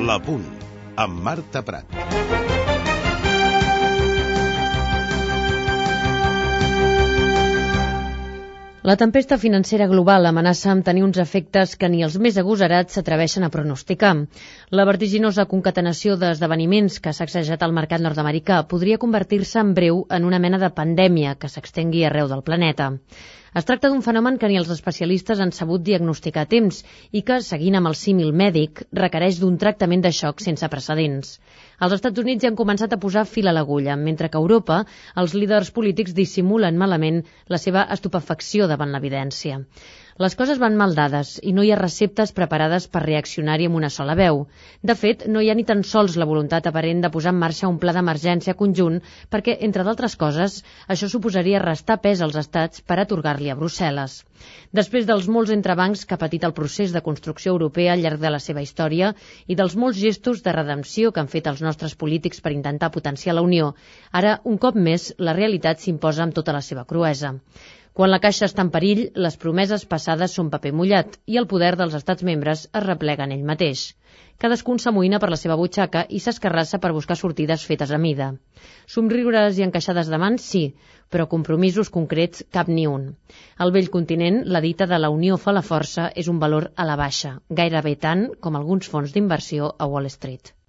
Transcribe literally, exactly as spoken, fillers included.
La Punt, amb Marta Prat. La tempesta financera global amenaça amb tenir uns efectes que ni els més agosarats s'atreveixen a pronosticar. La vertiginosa concatenació d'esdeveniments que ha sacsejat el mercat nord-americà podria convertir-se en breu en una mena de pandèmia que s'extengui arreu del planeta. Es tracta d'un fenomen que ni els especialistes han sabut diagnosticar a temps i que, seguint amb el símil mèdic, requereix d'un tractament de xoc sense precedents. Els Estats Units ja han començat a posar fil a l'agulla, mentre que a Europa els líders polítics dissimulen malament la seva estupefacció davant l'evidència. Les coses van mal dades i no hi ha receptes preparades per reaccionar-hi amb una sola veu. De fet, no hi ha ni tan sols la voluntat aparent de posar en marxa un pla d'emergència conjunt perquè, entre d'altres coses, això suposaria restar pes als estats per atorgar-li a Brussel·les. Després dels molts entrebancs que ha patit el procés de construcció europea al llarg de la seva història i dels molts gestos de redempció que han fet els nostres polítics per intentar potenciar la Unió, ara, un cop més, la realitat s'imposa amb tota la seva cruesa. Quan la caixa està en perill, les promeses passades són paper mullat i el poder dels estats membres es replega en ell mateix. Cadascun s'amoïna per la seva butxaca i s'escarrassa per buscar sortides fetes a mida. Somriures i encaixades de mans, sí, però compromisos concrets cap ni un. Al vell continent, la dita de la unió fa la força és un valor a la baixa, gairebé tant com alguns fons d'inversió a Wall Street.